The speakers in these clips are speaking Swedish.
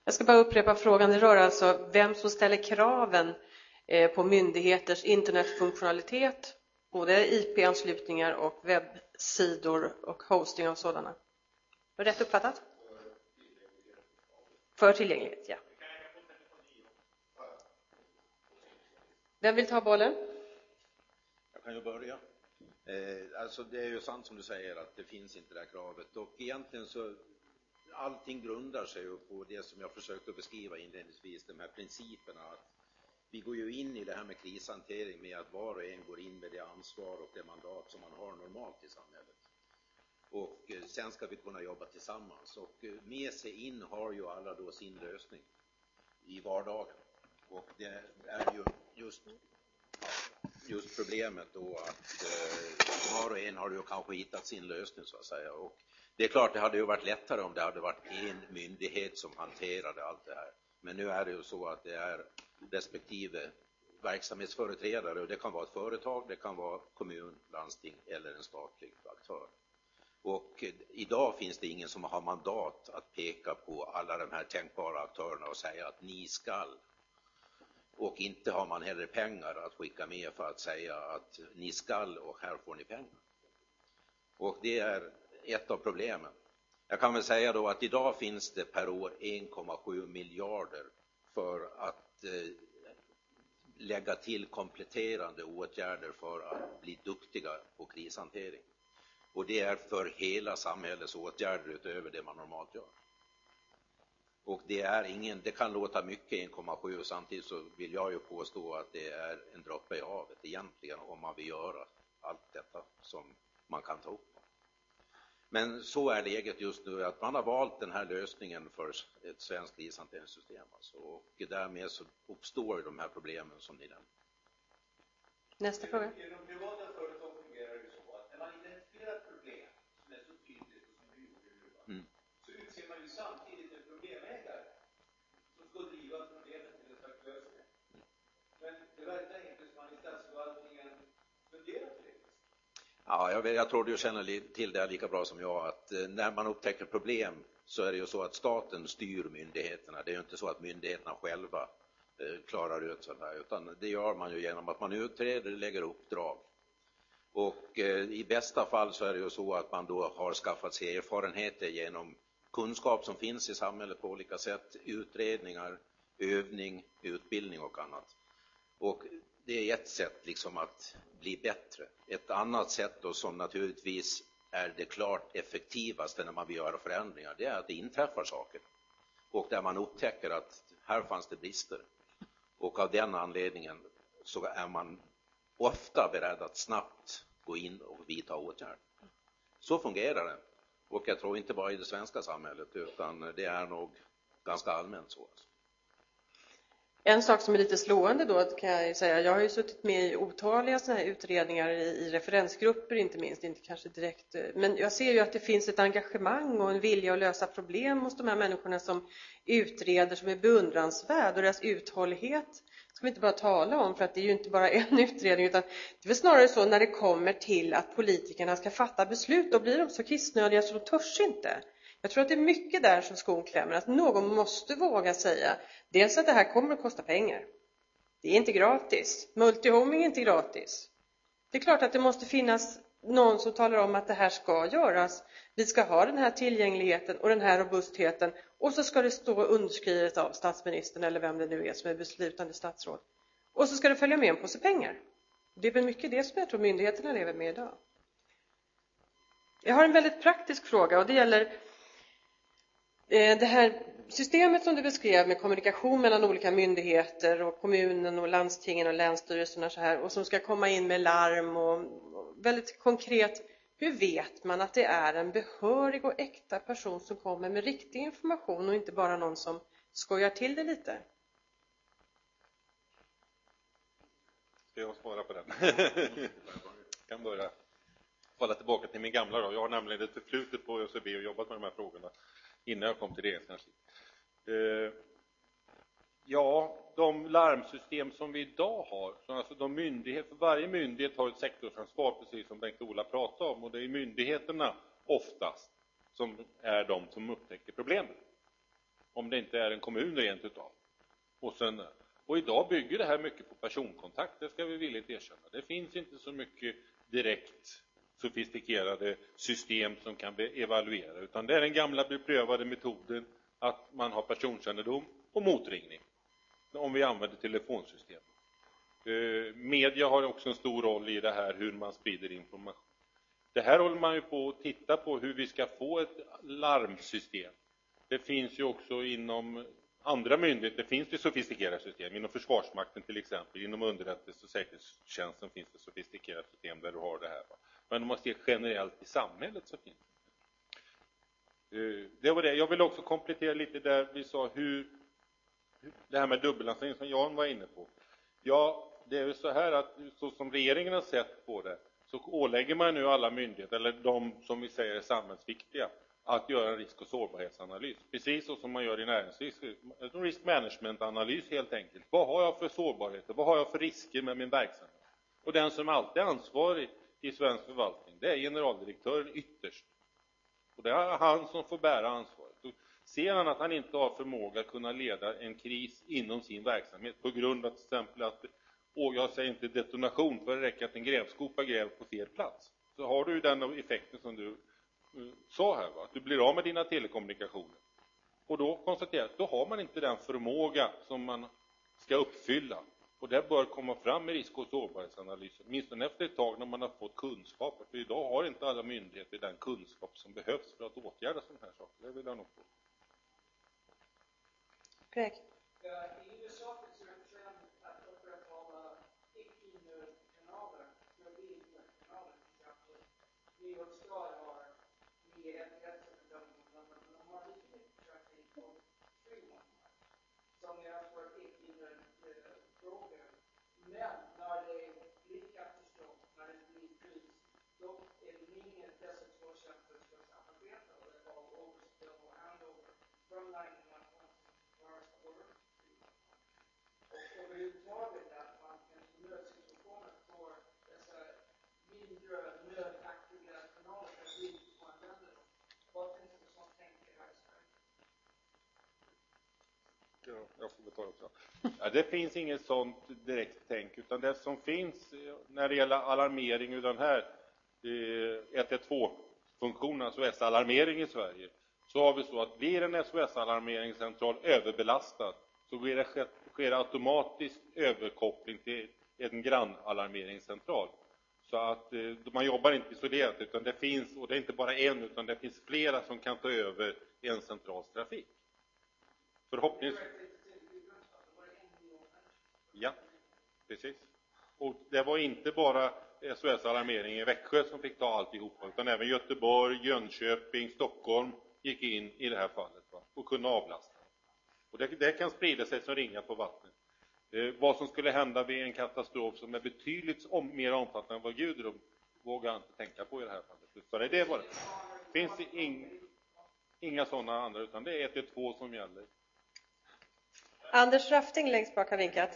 Jag ska bara upprepa frågan. Det rör alltså vem som ställer kraven på myndigheters internetfunktionalitet, både IP-anslutningar och webbsidor och hosting av sådana. Var det rätt uppfattat? För tillgänglighet, ja. Vem vill ta bollen? Jag kan ju börja. Alltså det är ju sant som du säger att det finns inte det här kravet. Och egentligen så allting grundar sig ju på det som jag försökte beskriva inledningsvis. De här principerna att vi går ju in i det här med krishantering med att var och en går in med det ansvar och det mandat som man har normalt i samhället. Och sen ska vi kunna jobba tillsammans. Och med sig in har ju alla då sin lösning i vardagen. Och det är ju just problemet då att var och en har ju kanske hittat sin lösning så att säga. Och det är klart det hade ju varit lättare om det hade varit en myndighet som hanterade allt det här. Men nu är det ju så att det är respektive verksamhetsföreträdare och det kan vara ett företag, det kan vara kommun, landsting eller en statlig aktör. Och idag finns det ingen som har mandat att peka på alla de här tänkbara aktörerna och säga att ni skall. Och inte har man heller pengar att skicka med för att säga att ni skall och här får ni pengar. Och det är ett av problemen. Jag kan väl säga då att idag finns det per år 1,7 miljarder för att lägga till kompletterande åtgärder för att bli duktiga på krishantering. Och det är för hela samhällets åtgärder utöver det man normalt gör. Och det kan låta mycket 1,7 och samtidigt så vill jag ju påstå att det är en droppe i havet egentligen om man vill göra allt detta som man kan ta upp. Men så är läget just nu att man har valt den här lösningen för ett svenskt krishanteringssystem. Alltså. Och därmed så uppstår de här problemen som ni nämnde. Nästa fråga. I de privata företag fungerar det så att när man identifierar ett problem som är så tydligt och som vi gjorde nu, så utser man ju samtidigt en problemägare som ska driva problemet till ett slags lösning. Men det verkar inte som man i statsförvaltningen funderar på det. Ja, jag tror du känner till det lika bra som jag att när man upptäcker problem så är det ju så att staten styr myndigheterna. Det är ju inte så att myndigheterna själva klarar ut sådär, utan det gör man ju genom att man utreder, lägger uppdrag. Och i bästa fall så är det ju så att man då har skaffat sig erfarenheter genom kunskap som finns i samhället på olika sätt, utredningar, övning, utbildning och annat. Och det är ett sätt liksom att bli bättre. Ett annat sätt då som naturligtvis är det klart effektivaste när man vill göra förändringar, det är att det inträffar saker. Och där man upptäcker att här fanns det brister. Och av den anledningen så är man ofta beredd att snabbt gå in och vidta åtgärder. Så fungerar det. Och jag tror inte bara i det svenska samhället utan det är nog ganska allmänt så. En sak som är lite slående då kan jag säga, jag har ju suttit med i otaliga sådana här utredningar i referensgrupper inte minst, inte kanske direkt, men jag ser ju att det finns ett engagemang och en vilja att lösa problem hos de här människorna som utreder som är beundransvärd och deras uthållighet ska vi inte bara tala om för att det är ju inte bara en utredning utan det är väl snarare så när det kommer till att politikerna ska fatta beslut då blir de så kissnödiga så de törs inte. Jag tror att det är mycket där som skon klämmer. Att någon måste våga säga. Dels att det här kommer att kosta pengar. Det är inte gratis. Multihoming är inte gratis. Det är klart att det måste finnas någon som talar om att det här ska göras. Vi ska ha den här tillgängligheten och den här robustheten. Och så ska det stå underskrivet av statsministern eller vem det nu är som är beslutande statsråd. Och så ska det följa med en påse pengar. Det är väl mycket det som jag tror myndigheterna lever med idag. Jag har en väldigt praktisk fråga och det gäller det här systemet som du beskrev med kommunikation mellan olika myndigheter och kommunen och landstingen och länsstyrelserna så här, och som ska komma in med larm och väldigt konkret, hur vet man att det är en behörig och äkta person som kommer med riktig information och inte bara någon som skojar till det lite? Ska jag svara på den? Jag kan börja falla tillbaka till min gamla då. Jag har nämligen ett förflutet på ÖCB och jobbat med de här frågorna innan jag kom till regeringskansliet. Ja, de larmsystem som vi idag har, så alltså för varje myndighet har ett sektorsansvar precis som Bengt-Ola pratade om och det är myndigheterna oftast som är de som upptäcker problemen. om det inte är en kommun rent utav. Och idag bygger det här mycket på personkontakt, det ska vi villigt erkänna. Det finns inte så mycket direkt sofistikerade system som kan evaluera, utan det är den gamla beprövade metoden att man har personkännedom och motringning om vi använder telefonsystem. Media har också en stor roll i det här, hur man sprider information. Det här håller man ju på att titta på, hur vi ska få ett larmsystem. Det finns ju också inom andra myndigheter, finns det sofistikerade system. Inom Försvarsmakten till exempel, inom underrättelse- och säkerhetstjänsten finns det sofistikerade system där du har det här. Men om man ser generellt i samhället så finns det. Det var det. Jag vill också komplettera lite där vi sa hur det här med dubbelanställning som Jan var inne på. Ja, det är ju så här att så som regeringen har sett på det, så ålägger man nu alla myndigheter, eller de som vi säger är samhällsviktiga, att göra en risk- och sårbarhetsanalys. Precis så som man gör i näringsliv. En risk management-analys helt enkelt. Vad har jag för sårbarheter? Vad har jag för risker med min verksamhet? Och den som alltid är ansvarig i svensk förvaltning, det är generaldirektören ytterst. Och det är han som får bära ansvaret. Och ser han att han inte har förmåga att kunna leda en kris inom sin verksamhet på grund av till exempel att, och jag säger inte detonation, för det räcker att en grävskopa gräver på fel plats, så har du den effekten som du sa här, va? Att du blir av med dina telekommunikationer. Och då konstaterar jag att då har man inte den förmåga som man ska uppfylla. Och det bör komma fram i risk- och sårbarhetsanalysen, åtminstone efter ett tag när man har fått kunskap. För idag har inte alla myndigheter den kunskap som behövs för att åtgärda sådana här saker. Det vill jag nog få. Greg. I USA finns det en trend att upprätthålla icke-nödkanaler, mobilnödkanaler. Till exempel New York Star har med ett rättsbedömning, men de har lite mycket trafik på Fremont som är för icke-nödfrågor. Men när det blir katastrof, när det blir kris, då är det meningen att dessa två tjänster ska samarbeta och det var overspill och handover från 911 och överhuvudtaget att man i nödsituationer får dessa mindre nödaktiga kanaler där vi använder dem. Vad finns det som tänker här i Sverige? Ja, jag får betala också. Ja, det finns inget sånt direkt tänk, utan det som finns när det gäller alarmering av den här 112-funktionen, alltså SOS-alarmering i Sverige, så har vi så att blir en SOS-alarmeringscentral överbelastad, så sker automatiskt överkoppling till en grannalarmeringscentral. Så att man jobbar inte isolerat, utan det finns, och det är inte bara en, utan det finns flera som kan ta över en centrals trafik. Förhoppningsvis. Ja, precis. Och det var inte bara SOS-alarmering i Växjö som fick ta alltihopa, utan även Göteborg, Jönköping, Stockholm gick in i det här fallet, va? Och kunde avlasta. Och det kan sprida sig som ringar på vattnet. Vad som skulle hända vid en katastrof som är betydligt mer omfattande än vad Gudrun vågar inte tänka på i det här fallet. För det bara. Finns det inga sådana andra, utan det är 112 som gäller. Anders Rafting längst bak har vinkat.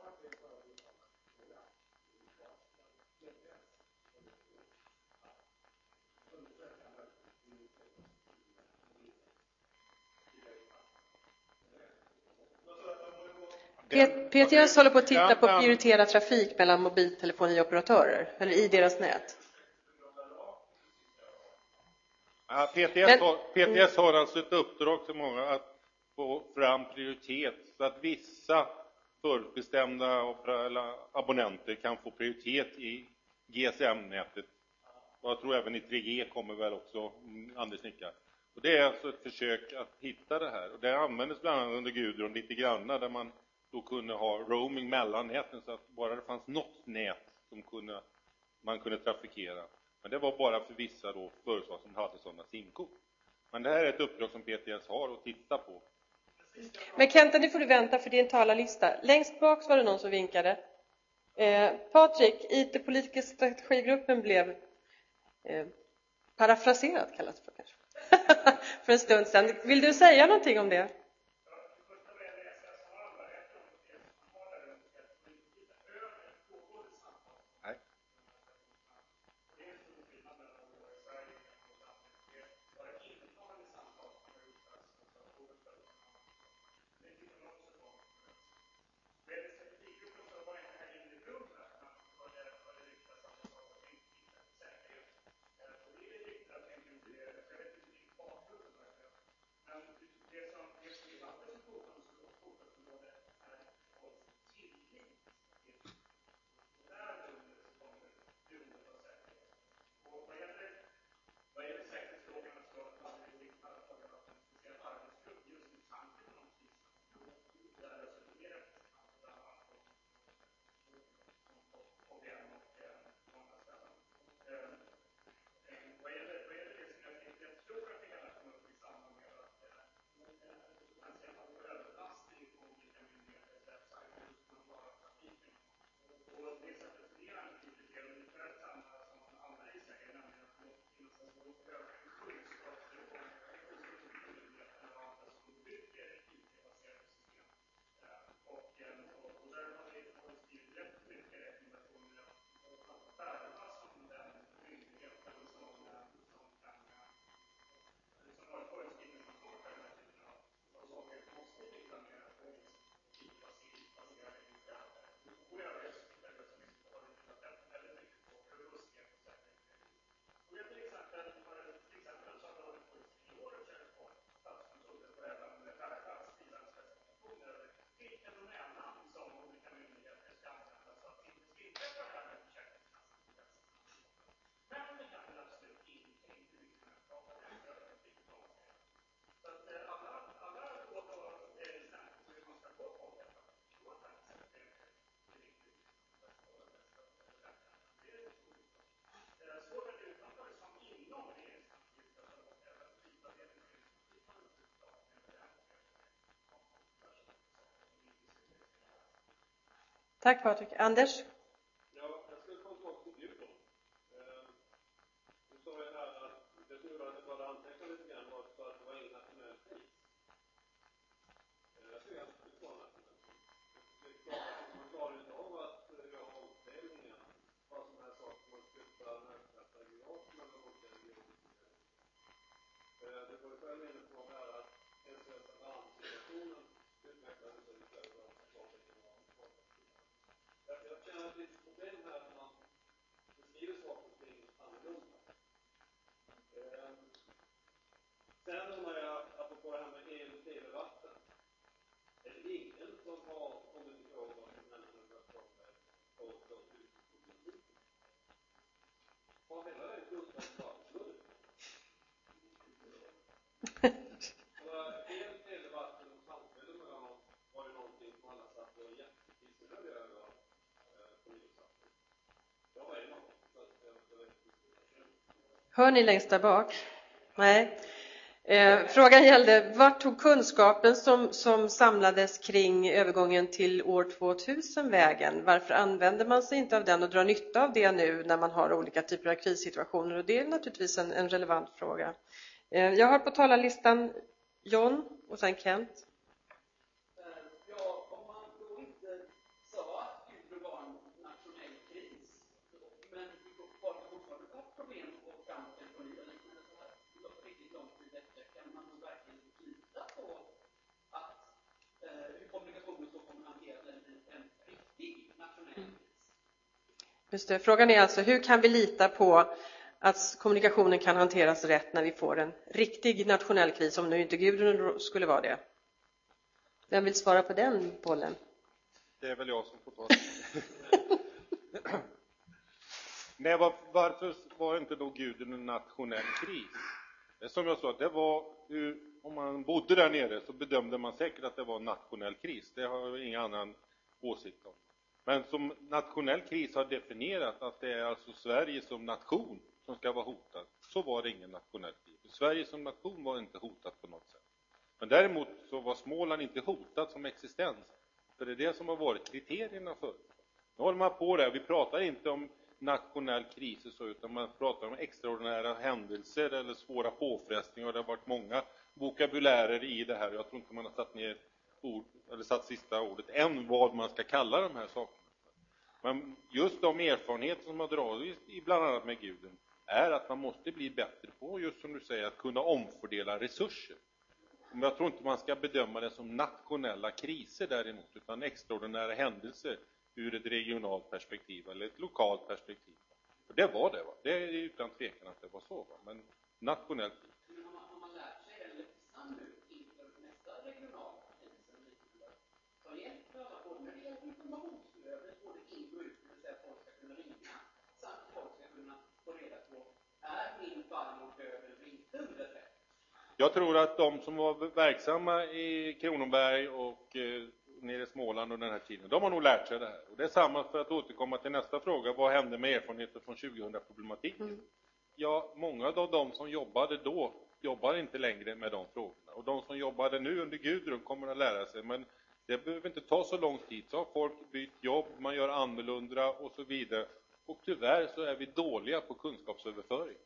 PTS håller på att titta på att prioritera trafik mellan mobiltelefonioperatörer eller i deras nät. Ja, PTS har alltså ett uppdrag till många att få fram prioritet så att vissa förutbestämda abonnenter kan få prioritet i GSM-nätet. Och jag tror även i 3G kommer väl också Anders nickar. Och det är alltså ett försök att hitta det här. Och det användes bland annat under Gudrun lite granna där man då kunde ha roaming mellan näten så att bara det fanns något nät som man kunde trafikera. Men det var bara för vissa då företag som hade sådana simkort. Men det här är ett uppdrag som PTS har att titta på. Men Kenta, nu får du vänta för din talarlista. Längst bak var det någon som vinkade. Patrik, IT-politiska strategigruppen blev parafraserad kallas det för kanske. För en stund sedan. Vill du säga någonting om det? Tack Patrik. Anders? Ja, jag skulle få tillbaka till Gud då. Du sa ju här att jag tror att det bara antecknade lite grann var så att det var ingen nationell kris. Jag ser att det var nationell kris. Det är klart att man klarar inte av att göra omställningar. Vad som här saker man flyttar nödvändighet mellan olika regioner. Du var ju själv inne på här att SOS-alarmsituationen utvecklade sig utöver vad som var jag känner ett litet problem här när man beskriver saker och ting annorlunda. Sen undrar jag, apropå det här med el och TV-vatten. Är det ingen som har kommit ihåg vad som händer med Röstholmberg och utrikespolitiken? Har hela det kunskap varit el, TV-vatten och samspelet mellan dem var ju någonting som alla satt och jättekissnödiga över. Hör ni längst där bak? Nej. Frågan gällde, vart tog kunskapen som samlades kring övergången till år 2000 vägen? Varför använder man sig inte av den och drar nytta av det nu när man har olika typer av krissituationer? Och det är naturligtvis en relevant fråga. Jag har på talarlistan John och sen Kent. Ja, om man då inte sa att det var en nationell kris, men folk har fortfarande haft problem och fram till ekonomi eller liknande så här, riktigt lång tid efter, kan man då verkligen lita på att hur kommunikationen så kommer hantera en riktig nationell kris? Just det, frågan är alltså, hur kan vi lita på att kommunikationen kan hanteras rätt när vi får en riktig nationell kris, om nu inte Gudrun skulle vara det? Vem vill svara på den bollen? Det är väl jag som får ta det. Nej, varför var inte då Gudrun en nationell kris? Som jag sa, det var om man bodde där nere så bedömde man säkert att det var en nationell kris. Det har jag ingen annan åsikt om. Men som nationell kris har definierat att det är alltså Sverige som nation som ska vara hotad. Så var det ingen nationell kris. Sverige som nation var inte hotat på något sätt. Men däremot så var Småland inte hotat som existens. För det är det som har varit kriterierna för. Nu håller man på det. Vi pratar inte om nationell kris och så, utan man pratar om extraordinära händelser eller svåra påfrestningar. Och det har varit många vokabulärer i det här. Jag tror inte man har satt ner ord, eller satt sista ordet än vad man ska kalla de här sakerna. Men just de erfarenheter som har dragits i bland annat med Gudrun är att man måste bli bättre på, just som du säger, att kunna omfördela resurser. Men jag tror inte man ska bedöma det som nationella kriser däremot, utan extraordinära händelser ur ett regionalt perspektiv eller ett lokalt perspektiv. För det var det, va? Det är utan tvekan att det var så, va? Men nationellt. Har man lärt sig den läxan nu inför nästa regionala kris eller liknande? Så hjälper alla både när det gäller informationsflödet, både in och ut, det vill säga att folk ska kunna ringa, samt att folk ska kunna få reda på, är min farmor död eller inte under det? Jag tror att de som var verksamma i Kronoberg och nere i Småland under den här tiden, de har nog lärt sig det här. Och det är samma, för att återkomma till nästa fråga, vad hände med erfarenheter från 2000-problematiken? Ja, många av de som jobbade då jobbar inte längre med de frågorna. Och de som jobbade nu under Gudrun kommer att lära sig, men det behöver inte ta så lång tid. Så har folk bytt jobb, man gör annorlunda och så vidare. Och tyvärr så är vi dåliga på kunskapsöverföring.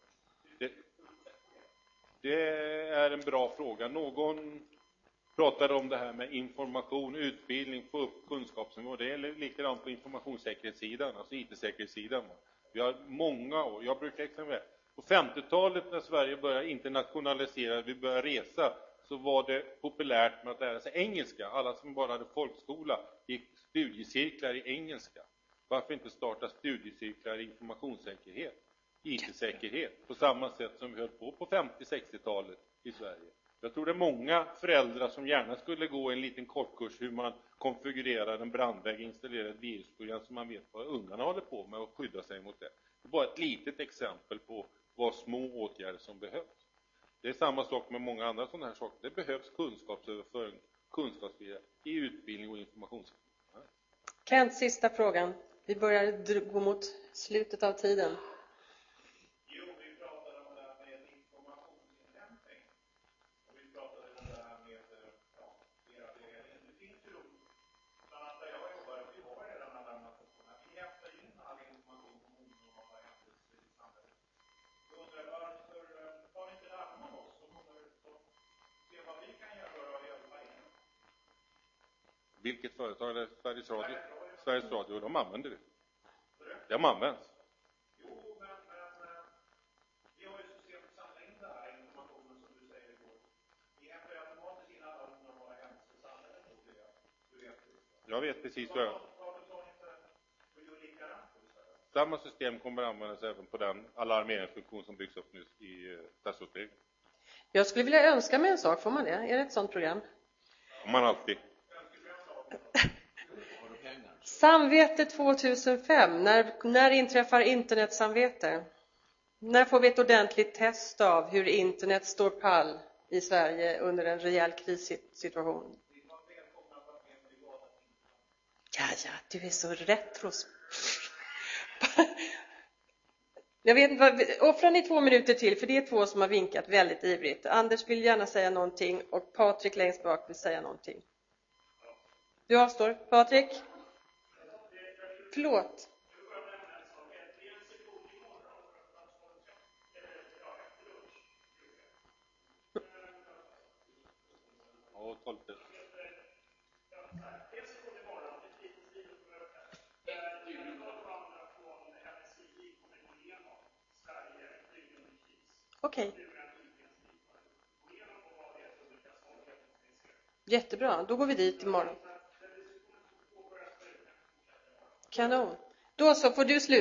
Det är en bra fråga. Någon pratade om det här med information, utbildning, få upp kunskapsnivå. Det är likadant på informationssäkerhetssidan, alltså IT-säkerhetssidan. Vi har många år, jag brukar exempelvis, på 50-talet när Sverige började internationalisera, vi började resa, så var det populärt med att lära sig engelska. Alla som bara hade folkskola gick studiecirklar i engelska. Varför inte starta studiecirklar i informationssäkerhet? IT-säkerhet på samma sätt som vi höll på 50-60-talet i Sverige. Jag tror det är många föräldrar som gärna skulle gå en liten kortkurs hur man konfigurerar en brandvägg, installerar ett virusprogram så man vet vad ungarna håller på med och skydda sig mot det. Det är bara ett litet exempel på vad små åtgärder som behövs. Det är samma sak med många andra sådana här saker. Det behövs kunskapsöverföring, kunskapsspridning i utbildning och informationssäkerhet. Kent, sista frågan. Vi börjar gå mot slutet av tiden. Jo, vi pratade om det här med informationsinhämtning. Och vi pratade om det här med flera vägar in. Det finns ju, bland annat där jag jobbar, vi har redan alla Vilket företag är det? Sveriges Radio? Sveriges Radio, de använder det. De används. Jo, men vi har ju system att samla in det här informationen som du säger igår. Vi hämtar ju automatiskt in alla onormala händelser i samhället. Du vet det. Jag vet precis vad jag... Varför tar ni inte och gör likadant istället? Samma system kommer att användas även på den alarmeringsfunktion som byggs upp nu i stadsåtläggen. Jag skulle vilja önska mig en sak, får man det? Är det ett sånt program? Om man alltid... Samvete 2005. När inträffar internetsamvete? När får vi ett ordentligt test av hur internet står pall i Sverige under en rejäl krissituation? Ja, du är så retros. Jag vet inte, offrar ni 2 minuter till, för det är 2 som har vinkat väldigt ivrigt. Anders vill gärna säga någonting och Patrik längst bak vill säga någonting. Du avstår. Patrik? Förlåt. Ja, 12. Okej. Jättebra, då går vi dit imorgon. Kanon. Då så får du sluta.